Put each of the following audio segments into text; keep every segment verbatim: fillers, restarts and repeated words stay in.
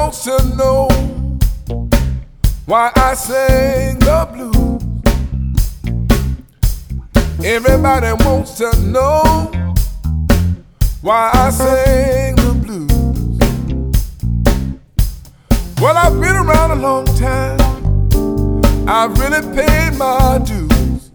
wants to know why I sing the blues. Everybody wants to know why I sing the blues. Well, I've been around a long time. I've really paid my dues.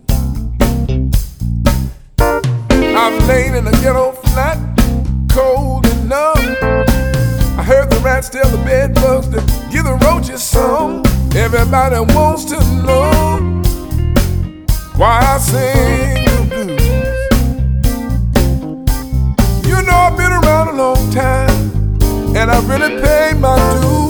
I've lain in a ghetto flat, cold and numb. I heard the rats tell the bed bugs to give the roaches some. Everybody wants to know why I sing the blues. You know I've been around a long time, and I've really paid my dues.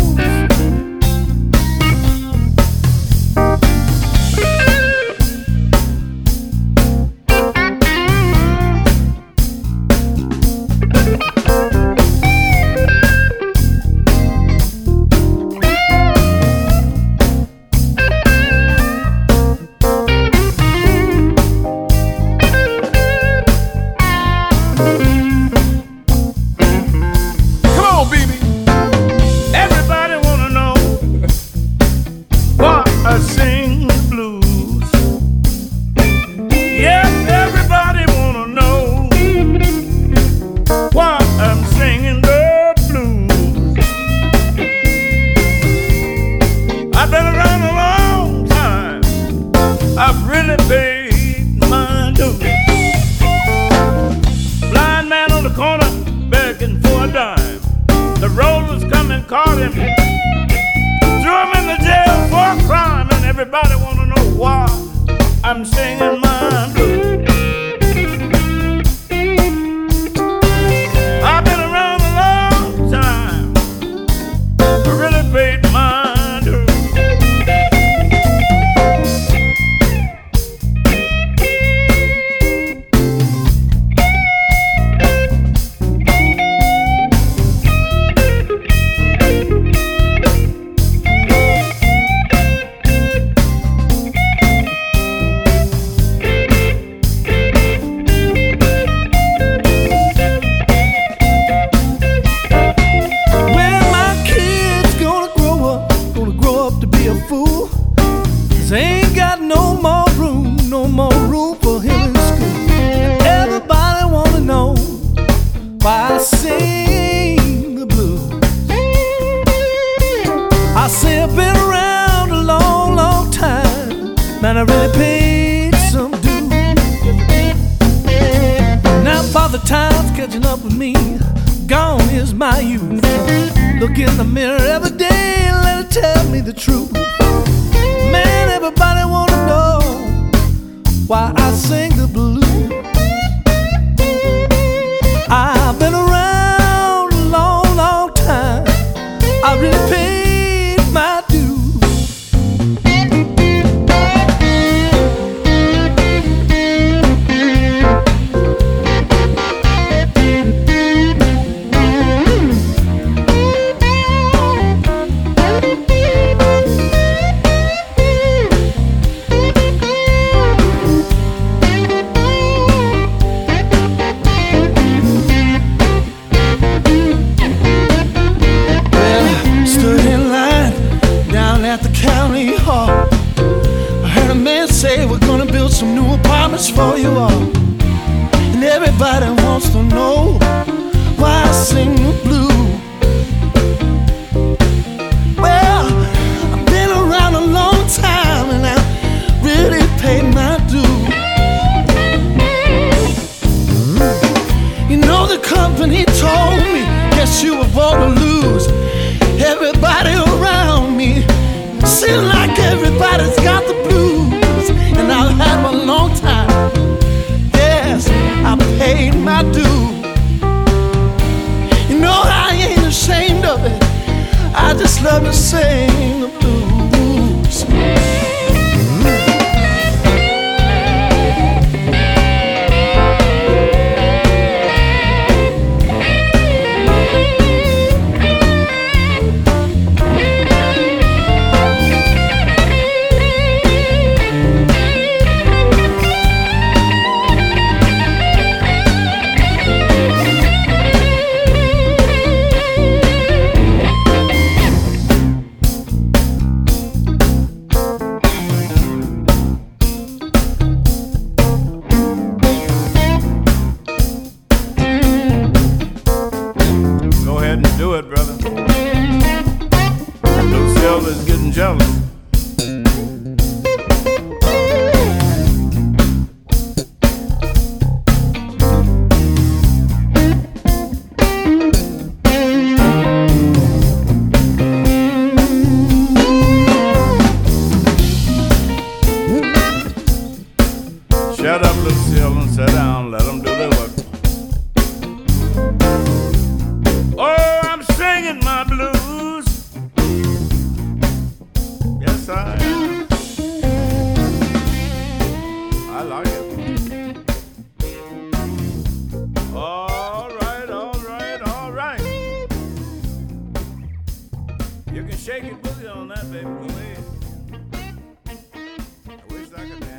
You can shake it boogie on that, baby. Go ahead. I wish I could dance.